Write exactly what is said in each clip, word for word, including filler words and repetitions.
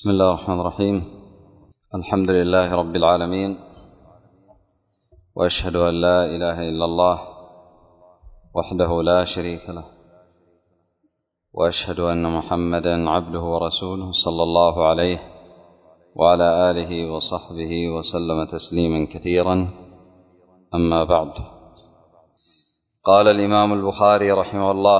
بسم الله الرحمن الرحيم. الحمد لله رب العالمين، وأشهد أن لا إله إلا الله وحده لا شريك له، وأشهد أن محمدا عبده ورسوله صلى الله عليه وعلى آله وصحبه وسلم تسليما كثيرا. أما بعد، قال الإمام البخاري رحمه الله: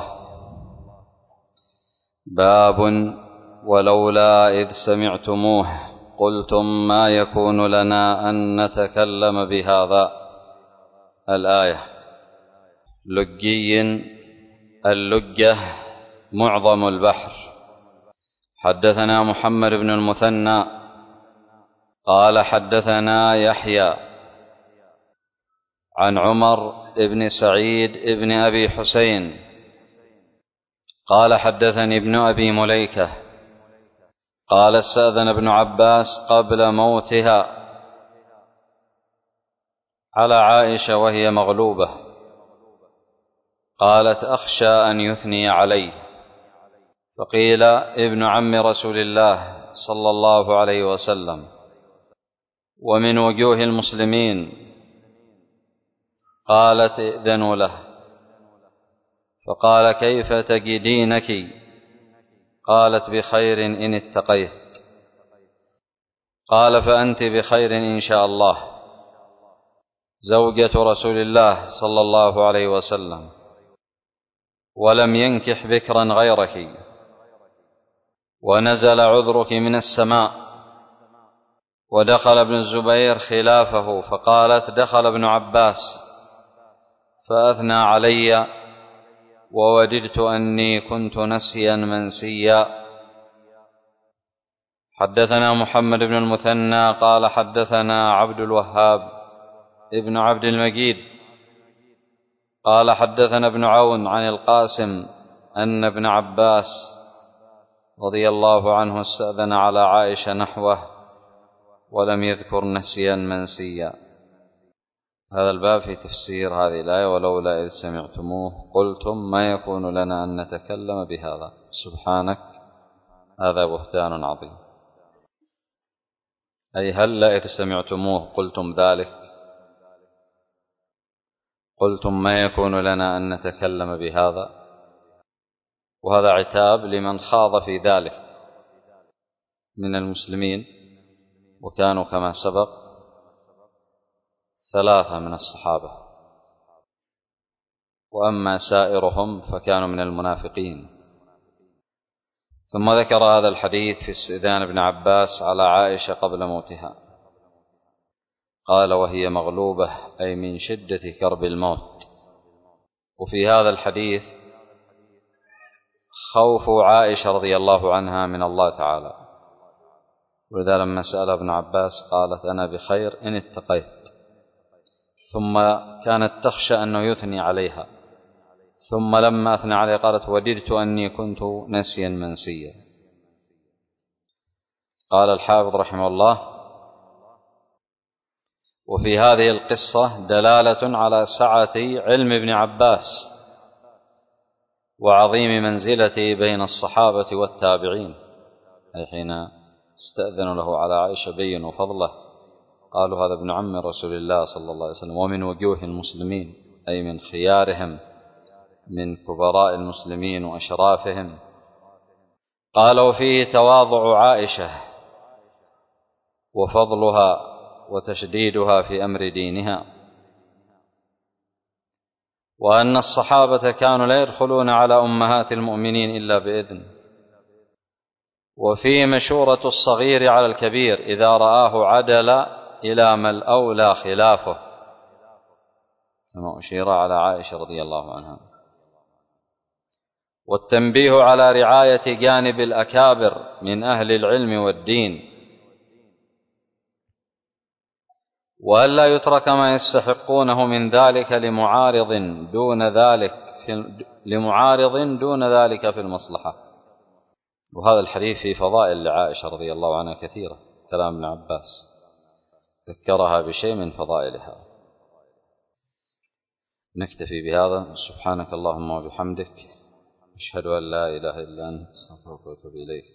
باب ولولا إذ سمعتموه قلتم ما يكون لنا أن نتكلم بهذا. الآية. لجي اللجة معظم البحر. حدثنا محمد بن المثنى قال حدثنا يحيى عن عمر بن سعيد بن أبي حسين قال حدثني ابن أبي مليكة قال استأذن ابن عباس قبل موتها على عائشة وهي مغلوبة، قالت: أخشى أن يثني علي، فقيل: ابن عم رسول الله صلى الله عليه وسلم ومن وجوه المسلمين. قالت: ائذنوا له. فقال: كيف تجدينك؟ قالت: بخير إن اتقيت. قال: فأنت بخير إن شاء الله، زوجة رسول الله صلى الله عليه وسلم، ولم ينكح بكرا غيرك، ونزل عذرك من السماء. ودخل ابن الزبير خلافه، فقالت: دخل ابن عباس فأثنى علي ووددت أني كنت نسيا منسيا. حدثنا محمد بن المثنى قال حدثنا عبد الوهاب ابن عبد المجيد قال حدثنا ابن عون عن القاسم أن ابن عباس رضي الله عنه استأذن على عائشة نحوه ولم يذكر نسيا منسيا. هذا الباب في تفسير هذه الآية: ولولا إذ سمعتموه قلتم ما يكون لنا أن نتكلم بهذا. سبحانك، هذا بهتان عظيم. أي هلا إذ سمعتموه قلتم ذلك، قلتم ما يكون لنا أن نتكلم بهذا. وهذا عتاب لمن خاض في ذلك من المسلمين، وكانوا كما سبق ثلاثة من الصحابة، وأما سائرهم فكانوا من المنافقين. ثم ذكر هذا الحديث في استئذان ابن عباس على عائشة قبل موتها. قال: وهي مغلوبة، أي من شدة كرب الموت. وفي هذا الحديث خوف عائشة رضي الله عنها من الله تعالى، ولذا لما سأل ابن عباس قالت: أنا بخير إن اتقيت. ثم كانت تخشى أنه يثني عليها، ثم لما أثنى عليها قالت: وددت أني كنت نسيا منسيا. قال الحافظ رحمه الله: وفي هذه القصة دلالة على سعة علم ابن عباس وعظيم منزلته بين الصحابة والتابعين، أي حين استأذنوا له على عائشة بينوا فضله، قالوا: هذا ابن عم رسول الله صلى الله عليه وسلم ومن وجوه المسلمين، أي من خيارهم، من كبراء المسلمين وأشرافهم. قال: وفيه تواضع عائشة وفضلها وتشديدها في أمر دينها، وأن الصحابة كانوا لا يدخلون على أمهات المؤمنين إلا بإذن. وفيه مشورة الصغير على الكبير إذا رآه عدل إلى ما الأولى خلافه، كما أشير على عائشة رضي الله عنها. والتنبيه على رعاية جانب الأكابر من أهل العلم والدين، وألا يترك ما يستحقونه من ذلك لمعارض دون ذلك في لمعارض دون ذلك في المصلحة. وهذا الحديث في فضائل لعائشة رضي الله عنها كثيرة، كلام ابن عباس ذكرها بشيء من فضائلها. نكتفي بهذا. سبحانك اللهم وبحمدك، أشهد أن لا إله إلا أنت، أستغفرك وأتوب إليك.